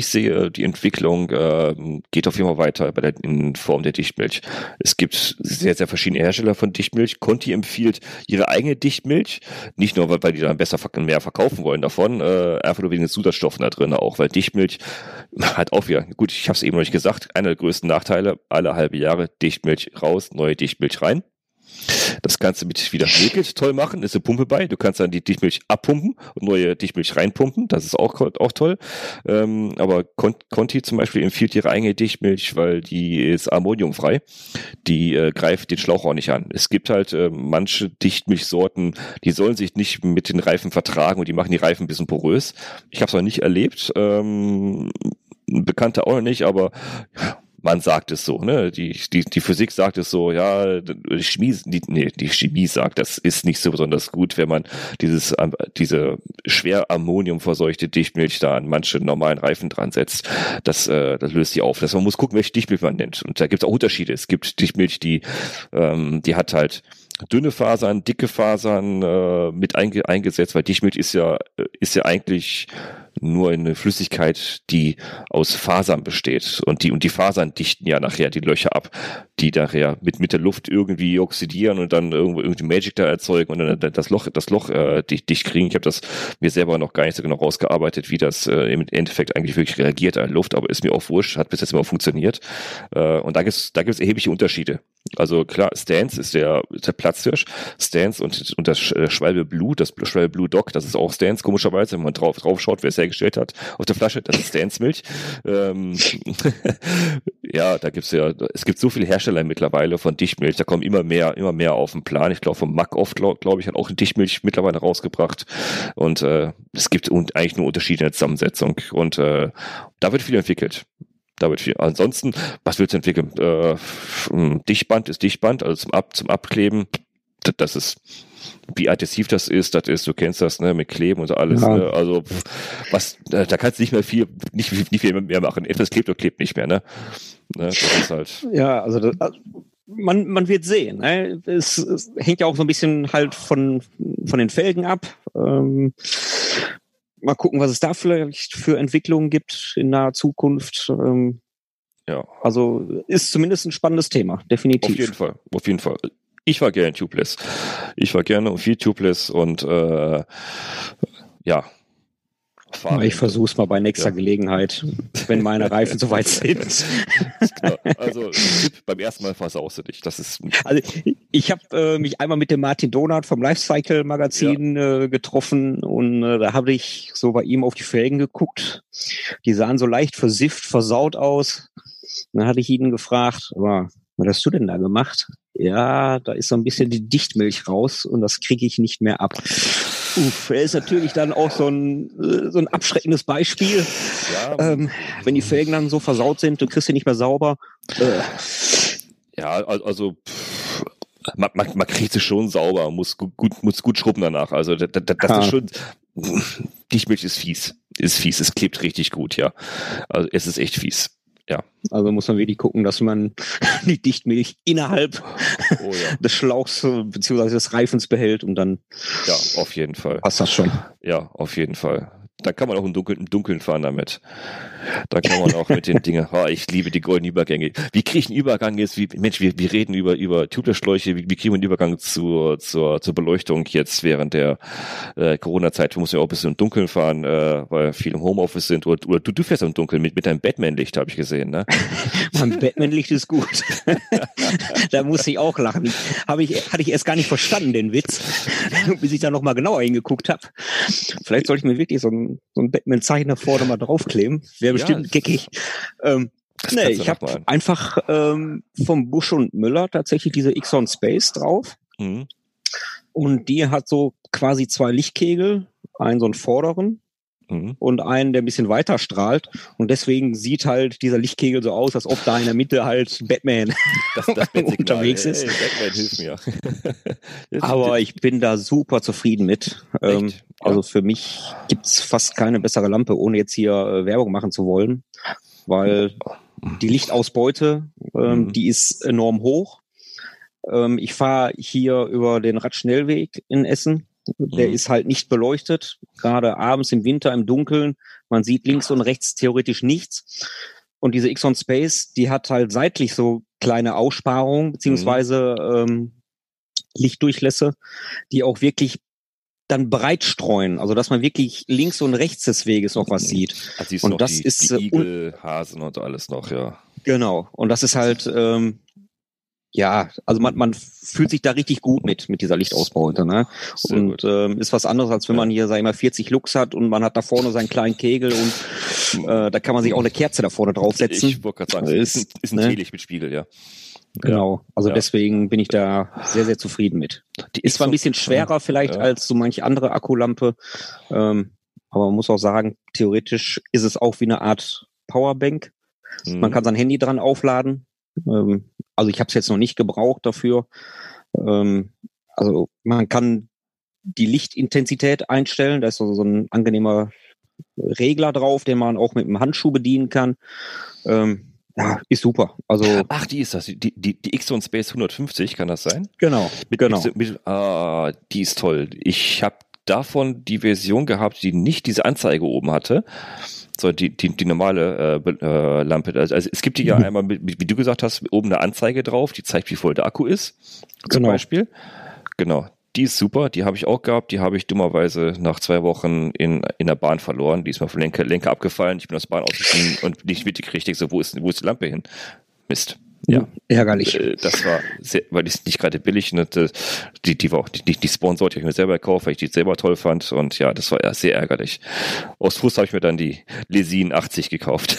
geht auf jeden Fall weiter in Form der Dichtmilch. Es gibt sehr, sehr verschiedene Hersteller von Dichtmilch. Conti empfiehlt ihre eigene Dichtmilch, nicht nur, weil die dann mehr verkaufen wollen davon, einfach nur wegen den Zusatzstoffen da drin auch, weil Dichtmilch hat auch wieder, gut, ich habe es eben noch nicht gesagt, einer der größten Nachteile, alle halbe Jahre Dichtmilch raus, neue Dichtmilch rein. Das kannst du mit wieder Milch toll machen, ist eine Pumpe bei. Du kannst dann die Dichtmilch abpumpen und neue Dichtmilch reinpumpen. Das ist auch toll. Aber Conti zum Beispiel empfiehlt ihre eigene Dichtmilch, weil die ist ammoniumfrei. Die greift den Schlauch auch nicht an. Es gibt halt manche Dichtmilchsorten, die sollen sich nicht mit den Reifen vertragen und die machen die Reifen ein bisschen porös. Ich habe es noch nicht erlebt. Bekannte auch noch nicht, aber man sagt es so, ne? Die Physik sagt es so, ja, die Chemie sagt, das ist nicht so besonders gut, wenn man diese schwer ammoniumverseuchte Dichtmilch da an manche normalen Reifen dran setzt. Das löst die auf. Man muss gucken, welche Dichtmilch man nimmt. Und da gibt es auch Unterschiede. Es gibt Dichtmilch, die hat halt dünne Fasern, dicke Fasern mit eingesetzt, weil Dichtmilch ist ja eigentlich nur eine Flüssigkeit, die aus Fasern besteht und die Fasern dichten ja nachher die Löcher ab, die nachher mit der Luft irgendwie oxidieren und dann irgendwie Magic da erzeugen und dann das Loch dicht kriegen. Ich habe das mir selber noch gar nicht so genau rausgearbeitet, wie das im Endeffekt eigentlich wirklich reagiert an Luft, aber ist mir auch wurscht, hat bis jetzt immer funktioniert. Und da gibt's erhebliche Unterschiede. Also klar, Stance ist der Platzhirsch, Stance und das Schwalbe Blue Dog, das ist auch Stance, komischerweise, wenn man drauf schaut, wer es hergestellt hat auf der Flasche, das ist Stance Milch. Ja, es gibt so viele Hersteller mittlerweile von Dichtmilch, da kommen immer mehr auf den Plan. Ich glaube, von Mack-Off, glaube ich, hat auch eine Dichtmilch mittlerweile rausgebracht und es gibt eigentlich nur Unterschiede in der Zusammensetzung und da wird viel entwickelt. Ansonsten, was willst du entwickeln? Dichtband ist Dichtband, also zum Abkleben. Das ist, wie adhesiv das ist, du kennst das, ne, mit Kleben und so alles. Ja. Ne? Also da kannst du nicht viel mehr machen. Etwas klebt und klebt nicht mehr, ne? Das ist halt. Ja, also man wird sehen. Ne? Es hängt ja auch so ein bisschen halt von den Felgen ab. Mal gucken, was es da vielleicht für Entwicklungen gibt in naher Zukunft. Ja. Also ist zumindest ein spannendes Thema, definitiv. Auf jeden Fall. Ich war gerne Tubeless. Ich war gerne und viel Tubeless und ja. Ich versuch's mal bei nächster Gelegenheit, wenn meine Reifen soweit sind. Genau. Also beim ersten Mal versaust du dich. Das ist. Also ich habe mich einmal mit dem Martin Donat vom Lifecycle Magazin getroffen und da habe ich so bei ihm auf die Felgen geguckt. Die sahen so leicht versifft, versaut aus. Und dann hatte ich ihn gefragt, aber was hast du denn da gemacht? Ja, da ist so ein bisschen die Dichtmilch raus und das kriege ich nicht mehr ab. Er ist natürlich dann auch so ein abschreckendes Beispiel. Ja. Wenn die Felgen dann so versaut sind, du kriegst sie nicht mehr sauber. Ja, also man kriegt sie schon sauber, muss gut schrubben danach. Also das ist schon, Dichtmilch ist fies, es klebt richtig gut, ja. Also es ist echt fies. Ja. Also muss man wirklich gucken, dass man die Dichtmilch innerhalb des Schlauchs bzw. des Reifens behält und dann ja, auf jeden Fall. Passt das schon. Ja, auf jeden Fall. Da kann man auch im Dunkeln fahren damit. Da kann man auch mit den Dingen, ich liebe die goldenen Übergänge. Wie kriege ich einen Übergang jetzt? Wir reden über Tubeless-Schläuche. Wie kriegen wir einen Übergang zur Beleuchtung jetzt während der Corona-Zeit? Du musst ja auch ein bisschen im Dunkeln fahren, weil viele im Homeoffice sind. Oder du fährst im Dunkeln mit deinem Batman-Licht, habe ich gesehen, ne? Mein Batman-Licht ist gut. Da muss ich auch lachen. Hatte ich erst gar nicht verstanden, den Witz, bis ich da nochmal genauer hingeguckt habe. Vielleicht sollte ich mir wirklich so ein Batman-Zeichner vorne mal draufkleben. Wäre bestimmt geckig. Ich habe einfach vom Busch und Müller tatsächlich diese Xon Space drauf. Mhm. Und die hat so quasi 2 Lichtkegel, einen so einen vorderen und einen, der ein bisschen weiter strahlt. Und deswegen sieht halt dieser Lichtkegel so aus, als ob da in der Mitte halt Batman Das unterwegs ist. Batman hilft mir. Aber ich bin da super zufrieden mit. Echt? Also für mich gibt's fast keine bessere Lampe, ohne jetzt hier Werbung machen zu wollen, weil die Lichtausbeute, die ist enorm hoch. Ich fahre hier über den Radschnellweg in Essen. Der ist halt nicht beleuchtet, gerade abends im Winter im Dunkeln. Man sieht links und rechts theoretisch nichts. Und diese Xon Space, die hat halt seitlich so kleine Aussparungen, beziehungsweise Lichtdurchlässe, die auch wirklich dann breit streuen, also dass man wirklich links und rechts des Weges noch was sieht. Also und das ist die Igel, Hasen und alles noch, ja. Genau. Und das ist halt also man fühlt sich da richtig gut mit dieser Lichtausbeute, ne? Und ist was anderes, als wenn man hier, sag ich mal, 40 Lux hat und man hat da vorne seinen kleinen Kegel und da kann man sich auch eine Kerze da vorne draufsetzen. Ich wollte gerade sagen, ist ein Teelicht mit Spiegel, ja. Genau, also deswegen bin ich da sehr, sehr zufrieden mit. Die ist zwar ein bisschen schwerer vielleicht als so manche andere Akkulampe, aber man muss auch sagen, theoretisch ist es auch wie eine Art Powerbank. Man kann sein Handy dran aufladen. Also ich habe es jetzt noch nicht gebraucht dafür. Also man kann die Lichtintensität einstellen. Da ist so ein angenehmer Regler drauf, den man auch mit dem Handschuh bedienen kann. Ja, ist super. Also ach, die ist das. Die Xon Space 150, kann das sein? Genau. Die ist toll. Ich habe davon die Version gehabt, die nicht diese Anzeige oben hatte, sondern die normale Lampe. Also es gibt die ja einmal, wie du gesagt hast, oben eine Anzeige drauf, die zeigt, wie voll der Akku ist, zum Beispiel. Genau. Die ist super, die habe ich auch gehabt, die habe ich dummerweise nach 2 Wochen in der Bahn verloren. Die ist mal vom Lenker abgefallen, ich bin aus der Bahn ausgestiegen und nicht mitgekriegt. Ich so, wo ist die Lampe hin? Mist. Ja, ärgerlich. Das war sehr, weil die ist nicht gerade billig. Ne? Die war auch die sponsort, die habe ich mir selber gekauft, weil ich die selber toll fand. Und ja, das war sehr ärgerlich. Aus Frust habe ich mir dann die Lesin 80 gekauft.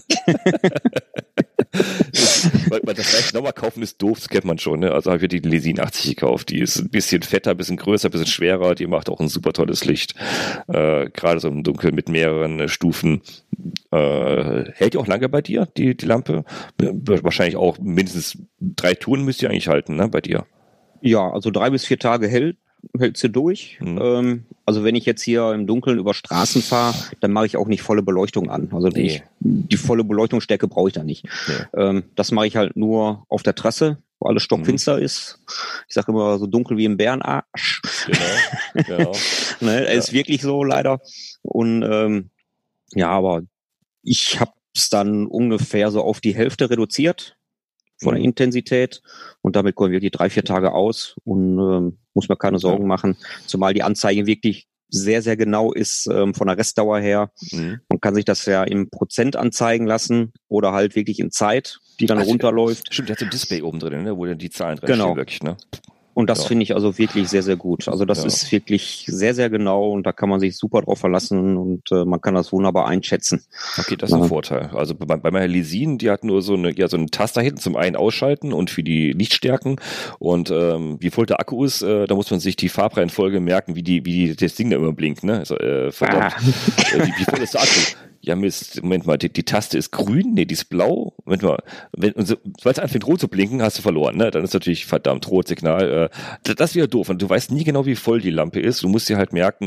Weil das gleich nochmal kaufen ist doof, das kennt man schon. Ne? Also habe ich mir die Lesin 80 gekauft. Die ist ein bisschen fetter, ein bisschen größer, ein bisschen schwerer. Die macht auch ein super tolles Licht. Gerade so im Dunkeln mit mehreren Stufen. Hält die auch lange bei dir, die Lampe? Wahrscheinlich auch mindestens 3 Touren müsst ihr eigentlich halten, ne, bei dir? Ja, also 3 bis 4 Tage hält sie durch. Also wenn ich jetzt hier im Dunkeln über Straßen fahre, dann mache ich auch nicht volle Beleuchtung an. Also die volle Beleuchtungsstärke brauche ich da nicht. Das mache ich halt nur auf der Trasse, wo alles stockfinster ist. Ich sage immer so dunkel wie im Bärenarsch. Genau. Ne, ist wirklich so leider. Und aber ich habe es dann ungefähr so auf die Hälfte reduziert von der Intensität und damit kommen wir die 3-4 Tage aus und muss mir keine Sorgen machen, zumal die Anzeige wirklich sehr, sehr genau ist von der Restdauer her. Man kann sich das ja im Prozent anzeigen lassen oder halt wirklich in Zeit, die dann runterläuft. Stimmt, der hat so ein Display oben drin, ne, wo dann die Zahlen drin stehen wirklich, ne? Und das finde ich also wirklich sehr, sehr gut. Also das ist wirklich sehr, sehr genau und da kann man sich super drauf verlassen und man kann das wunderbar einschätzen. Okay, das ist ein Vorteil. Also bei meiner Lesin, die hat nur so eine Taster hinten zum einen ausschalten und für die Lichtstärken und wie voll der Akku ist, da muss man sich die Farbreihenfolge merken, wie das Ding da immer blinkt, ne? Also, verdammt. Wie voll ist der Akku? Ja, Mist, Moment mal, die Taste ist grün, nee, die ist blau. Moment mal, sobald es anfängt rot zu blinken, hast du verloren, ne? Dann ist natürlich verdammt Rotsignal. Das ist wieder doof und du weißt nie genau, wie voll die Lampe ist. Du musst dir halt merken,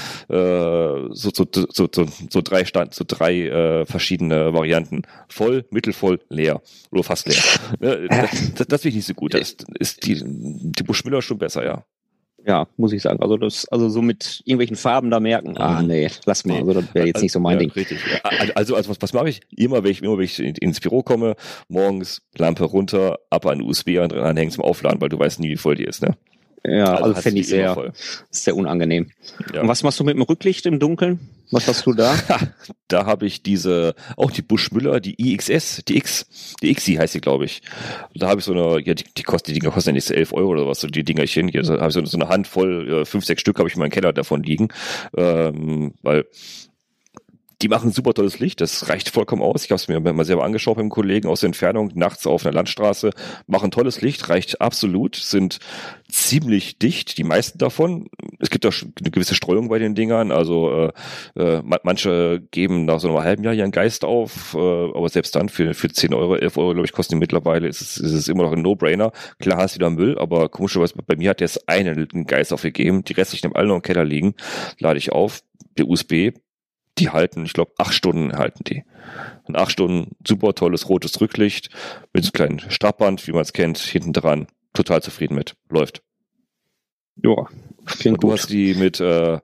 so drei verschiedene Varianten. Voll, mittelvoll, leer oder fast leer. Das finde ich nicht so gut. Das ist die Buschmüller schon besser, ja. Ja, muss ich sagen. Also so mit irgendwelchen Farben da merken, nee, lass mal. Also das wäre jetzt nicht so mein Ding. Richtig. Also was mache ich? Immer wenn ich ins Büro komme, morgens Lampe runter, ab an USB anhängen zum Aufladen, weil du weißt nie, wie voll die ist, ne? Ja, also fände ich sehr unangenehm. Ja. Und was machst du mit dem Rücklicht im Dunkeln? Was hast du da? Da habe ich auch die Buschmüller, die IXS, die XI heißt sie, glaube ich. Da habe ich so eine, ja, die Dinger kosten ja nicht 11 Euro oder was, so die Dingerchen. Hier habe ich so eine Handvoll, 5-6 Stück habe ich in meinem Keller davon liegen, weil Die machen super tolles Licht, das reicht vollkommen aus. Ich habe es mir mal selber angeschaut beim Kollegen aus der Entfernung, nachts auf einer Landstraße, machen tolles Licht, reicht absolut, sind ziemlich dicht, die meisten davon. Es gibt auch eine gewisse Streuung bei den Dingern, also manche geben nach so einem halben Jahr ihren Geist auf, aber selbst dann für 10 Euro, 11 Euro, glaube ich, kosten die mittlerweile, ist es immer noch ein No-Brainer. Klar hast du wieder Müll, aber komischerweise bei mir hat der es einen Geist aufgegeben, die restlichen haben alle noch im Keller liegen, lade ich auf, der USB, die halten, ich glaube, 8 Stunden halten die. Und 8 Stunden, super tolles rotes Rücklicht mit so einem kleinen Strappband, wie man es kennt, hinten dran. Total zufrieden mit. Läuft. Ja, klingt du gut. hast die du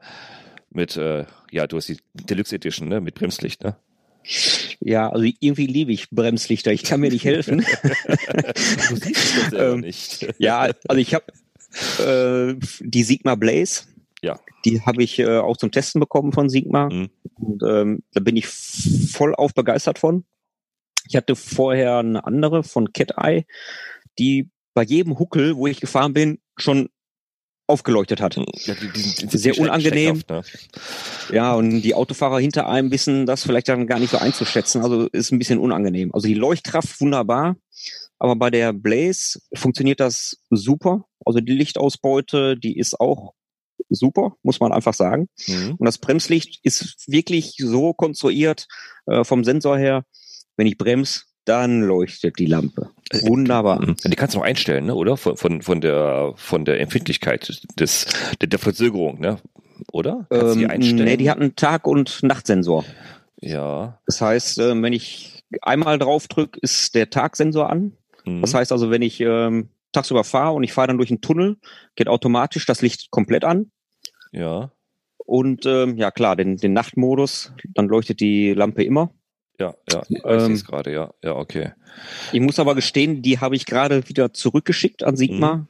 hast die Deluxe Edition, ne? Mit Bremslicht, ne? Ja, also irgendwie liebe ich Bremslichter. Ich kann mir nicht helfen. Du siehst es doch selber nicht. Ja, also ich habe die Sigma Blaze. Ja. Die habe ich auch zum Testen bekommen von Sigma. Mhm. Und da bin ich voll auf begeistert von. Ich hatte vorher eine andere von Cat Eye, die bei jedem Huckel, wo ich gefahren bin, schon aufgeleuchtet hat. Ja, die sind sehr unangenehm. Ne? Ja, und die Autofahrer hinter einem wissen das vielleicht dann gar nicht so einzuschätzen. Also ist ein bisschen unangenehm. Also die Leuchtkraft wunderbar, aber bei der Blaze funktioniert das super. Also die Lichtausbeute, die ist auch super, muss man einfach sagen. Mhm. Und das Bremslicht ist wirklich so konstruiert vom Sensor her, wenn ich bremse, dann leuchtet die Lampe. Wunderbar. Die kannst du noch einstellen, ne? Oder? Von der Empfindlichkeit der Verzögerung, ne? Oder? Kannst du die einstellen? Nee, die hat einen Tag- und Nachtsensor. Ja. Das heißt, wenn ich einmal drauf drücke, ist der Tagsensor an. Mhm. Das heißt also, wenn ich tagsüber fahre und ich fahre dann durch einen Tunnel, geht automatisch das Licht komplett an. Ja. Und ja klar, den Nachtmodus, dann leuchtet die Lampe immer. Ja, ich sehe es gerade, ja, okay. Ich muss aber gestehen, die habe ich gerade wieder zurückgeschickt an Sigma,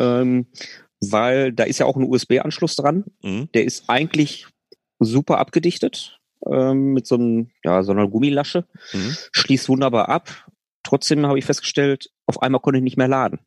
weil da ist ja auch ein USB-Anschluss dran. Mhm. Der ist eigentlich super abgedichtet mit so einer Gummilasche, schließt wunderbar ab. Trotzdem habe ich festgestellt, auf einmal konnte ich nicht mehr laden.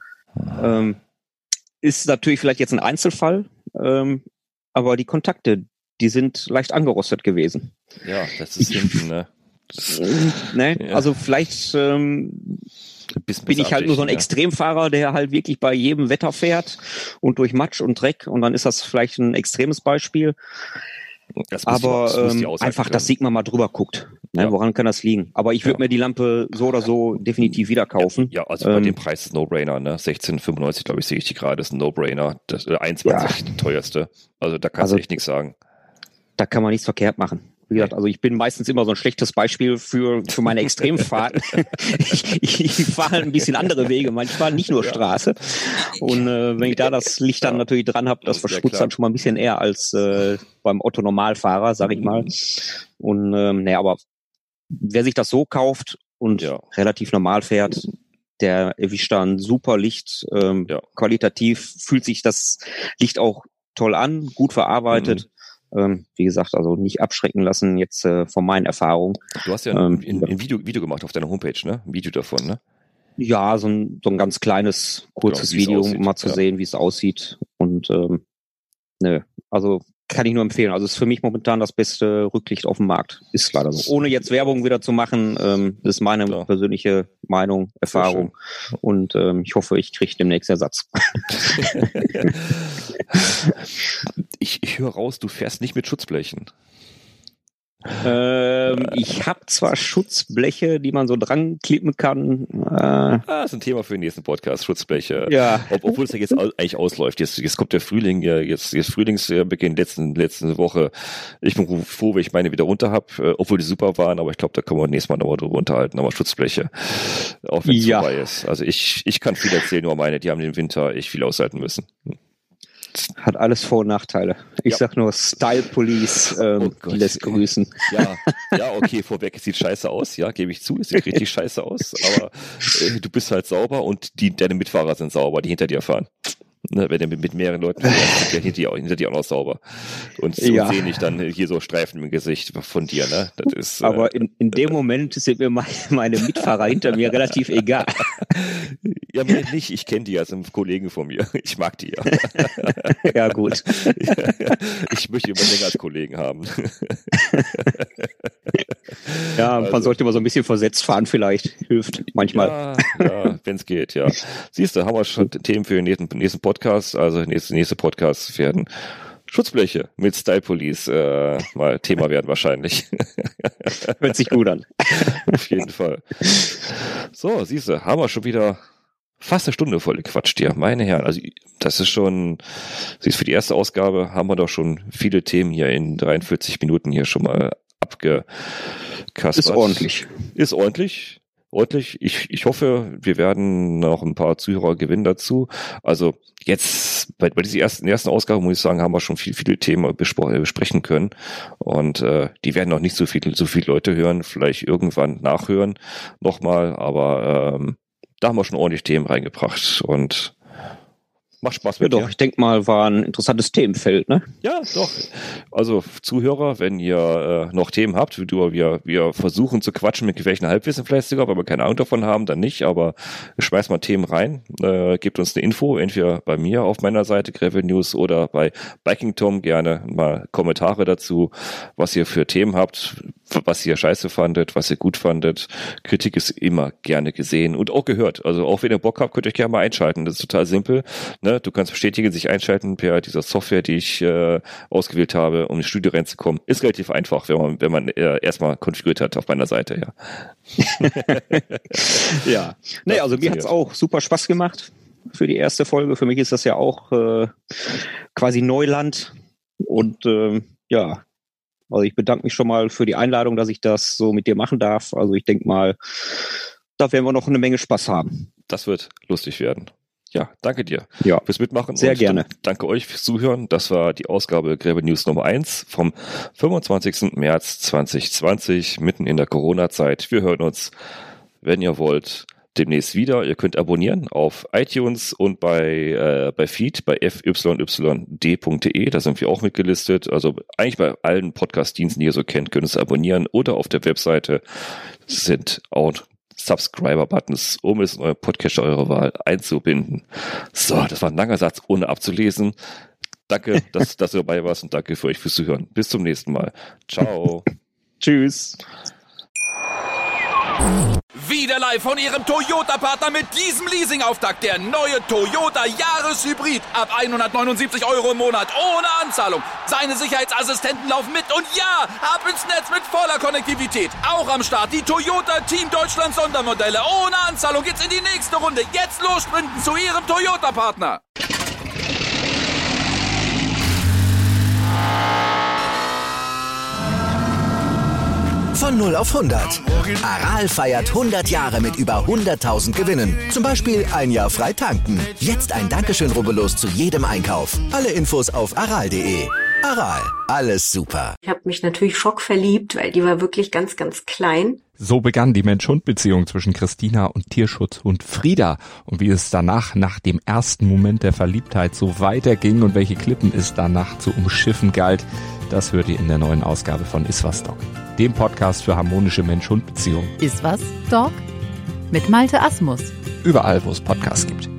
Ist natürlich vielleicht jetzt ein Einzelfall, aber die Kontakte, die sind leicht angerostet gewesen. Ja, das ist hinten, ne? Ne? Ja. Also vielleicht bin ich halt nur so ein Extremfahrer, der halt wirklich bei jedem Wetter fährt und durch Matsch und Dreck, und dann ist das vielleicht ein extremes Beispiel. Aber einfach, dass Sigma mal drüber guckt. Ne? Ja. Woran kann das liegen? Aber ich würde mir die Lampe so oder so definitiv wieder kaufen. Ja, also bei dem Preis ist No-Brainer, ne? 16,95, glaube ich, sehe ich die gerade, ist ein No-Brainer. Das 21 die teuerste. Also da kannst du echt nichts sagen. Da kann man nichts verkehrt machen. Wie gesagt, also ich bin meistens immer so ein schlechtes Beispiel für meine Extremfahrten. ich fahre halt ein bisschen andere Wege, manchmal nicht nur Straße. Und wenn ich da das Licht dann natürlich dran habe, das verschmutzt dann schon mal ein bisschen eher als beim Otto-Normalfahrer, sag ich mal. Und aber wer sich das so kauft und relativ normal fährt, der erwischt da ein super Licht. Qualitativ fühlt sich das Licht auch toll an, gut verarbeitet. Wie gesagt, also nicht abschrecken lassen jetzt von meinen Erfahrungen. Du hast ja ein Video gemacht auf deiner Homepage, ne? Ein Video davon, ne? Ja, so ein ganz kleines, kurzes Video, um mal zu sehen, wie es aussieht. Und also kann ich nur empfehlen. Also ist für mich momentan das beste Rücklicht auf dem Markt. Ist leider so. Ohne jetzt Werbung wieder zu machen, das ist meine persönliche Meinung, Erfahrung. Und ich hoffe, ich kriege demnächst Ersatz. Ich höre raus, du fährst nicht mit Schutzblechen. Ich habe zwar Schutzbleche, die man so dran klippen kann. Das ist ein Thema für den nächsten Podcast, Schutzbleche. Ja. Obwohl es ja jetzt eigentlich ausläuft. Jetzt kommt der Frühling, jetzt Frühlingsbeginn letzte Woche. Ich bin froh, wenn ich meine wieder runter habe, obwohl die super waren, aber ich glaube, da können wir nächstes Mal nochmal drüber unterhalten. Aber Schutzbleche, auch wenn es vorbei ist. Also ich kann viel erzählen, nur meine, die haben den Winter echt viel aushalten müssen. Hat alles Vor- und Nachteile. Ich sag nur Style Police, die lässt grüßen. Ja, okay, vorweg, es sieht scheiße aus, ja, gebe ich zu, es sieht richtig scheiße aus, aber du bist halt sauber und deine Mitfahrer sind sauber, die hinter dir fahren. Ne, wenn du mit mehreren Leuten fährst, sind hinter dir auch noch sauber. Und so sehe ich dann hier so Streifen im Gesicht von dir, ne? Das ist, aber in dem Moment sind mir meine Mitfahrer hinter mir relativ egal. Ja, mir nicht. Ich kenne die ja, sind Kollegen von mir. Ich mag die ja. Ja, gut. Ich möchte immer länger als Kollegen haben. Ja, man sollte immer so ein bisschen versetzt fahren vielleicht. Hilft manchmal. Ja, wenn es geht, ja. Siehst du, haben wir schon Themen für den nächsten Podcast. Also nächste Podcasts werden Schutzbleche mit Style Police mal Thema werden wahrscheinlich. Hört sich gut an. Auf jeden Fall. So, siehst du, haben wir schon wieder fast eine Stunde voll gequatscht hier, meine Herren. Also das ist schon, siehst, für die erste Ausgabe haben wir doch schon viele Themen hier in 43 Minuten hier schon mal abgekaspert. Ist ordentlich. Ist ordentlich. Ich hoffe, wir werden noch ein paar Zuhörer gewinnen dazu. Also jetzt bei dieser ersten Ausgabe, muss ich sagen, haben wir schon viele Themen besprechen können. Und die werden noch nicht so viele Leute hören, vielleicht irgendwann nachhören nochmal, aber da haben wir schon ordentlich Themen reingebracht und macht Spaß mit dir. Ja doch, ich denke mal, war ein interessantes Themenfeld, ne? Ja, doch. Also Zuhörer, wenn ihr noch Themen habt, wir versuchen zu quatschen mit welchen Halbwissen vielleicht sogar, weil wir keine Ahnung davon haben, dann nicht, aber schmeißt mal Themen rein, gebt uns eine Info, entweder bei mir auf meiner Seite Gravel News oder bei Biking Tom, gerne mal Kommentare dazu, was ihr für Themen habt, was ihr scheiße fandet, was ihr gut fandet. Kritik ist immer gerne gesehen und auch gehört. Also auch wenn ihr Bock habt, könnt ihr euch gerne mal einschalten. Das ist total simpel. Ne? Du kannst bestätigen, sich einschalten per dieser Software, die ich ausgewählt habe, um ins Studio reinzukommen. Ist relativ einfach, wenn man erstmal konfiguriert hat auf meiner Seite, ja. Ja. Nee, also mir hat's auch super Spaß gemacht für die erste Folge. Für mich ist das ja auch quasi Neuland. Und ja, also ich bedanke mich schon mal für die Einladung, dass ich das so mit dir machen darf. Also ich denke mal, da werden wir noch eine Menge Spaß haben. Das wird lustig werden. Ja, danke dir fürs Mitmachen. Sehr gerne. Danke euch fürs Zuhören. Das war die Ausgabe Gravel News Nummer 1 vom 25. März 2020, mitten in der Corona-Zeit. Wir hören uns, wenn ihr wollt, demnächst wieder. Ihr könnt abonnieren auf iTunes und bei Feed, bei fyyd.de, da sind wir auch mitgelistet. Also eigentlich bei allen Podcast-Diensten, die ihr so kennt, könnt ihr es abonnieren oder auf der Webseite sind auch Subscriber-Buttons, um es in euer Podcast eurer Wahl einzubinden. So, das war ein langer Satz, ohne abzulesen. Danke, dass du dabei warst und danke für euch fürs Zuhören. Bis zum nächsten Mal. Ciao. Tschüss. Wieder live von Ihrem Toyota-Partner mit diesem Leasing-Auftakt. Der neue Toyota Jahreshybrid. Ab 179 € im Monat. Ohne Anzahlung. Seine Sicherheitsassistenten laufen mit. Und ja, ab ins Netz mit voller Konnektivität. Auch am Start die Toyota Team Deutschland Sondermodelle. Ohne Anzahlung geht's in die nächste Runde. Jetzt los sprinten zu Ihrem Toyota-Partner. Von 0 auf 100. Aral feiert 100 Jahre mit über 100.000 Gewinnen. Zum Beispiel ein Jahr frei tanken. Jetzt ein Dankeschön, rubbellos zu jedem Einkauf. Alle Infos auf aral.de. Aral, alles super. Ich habe mich natürlich schockverliebt, weil die war wirklich ganz, ganz klein. So begann die Mensch-Hund-Beziehung zwischen Christina und Tierschutzhund Frieda. Und wie es danach, nach dem ersten Moment der Verliebtheit, so weiterging und welche Klippen es danach zu umschiffen galt, das hört ihr in der neuen Ausgabe von Iswas Dog, dem Podcast für harmonische Mensch-Hund-Beziehungen. Iswas Dog? Mit Malte Asmus. Überall, wo es Podcasts gibt.